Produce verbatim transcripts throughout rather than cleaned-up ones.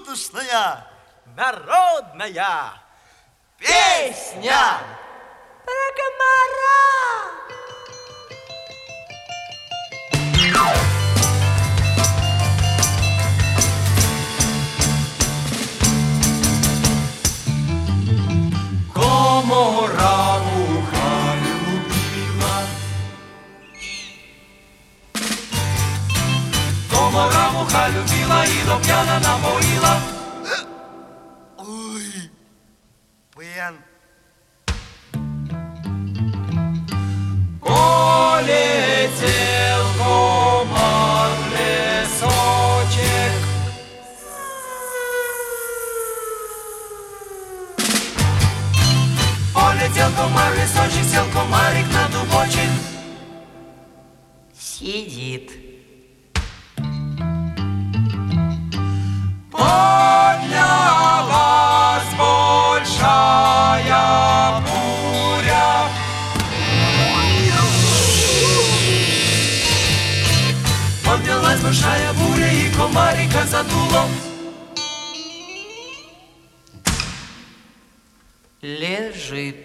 добродушная народная песня про комара. Комара муха любила, комара муха любила и до пьяна напоила. Ой, пьян. Полетел комар в лесочек, полетел комар в лесочек, сел комарик на дубочек, сидит. Поднялась большая буря, поднялась большая буря и комарика задуло. Лежит.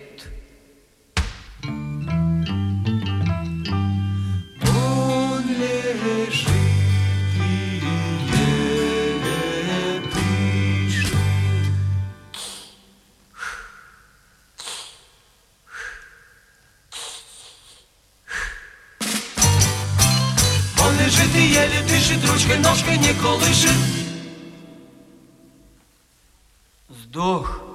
Он лежит и еле дышит. Он лежит и еле дышит, ручкой, ножкой не колышет. Сдох.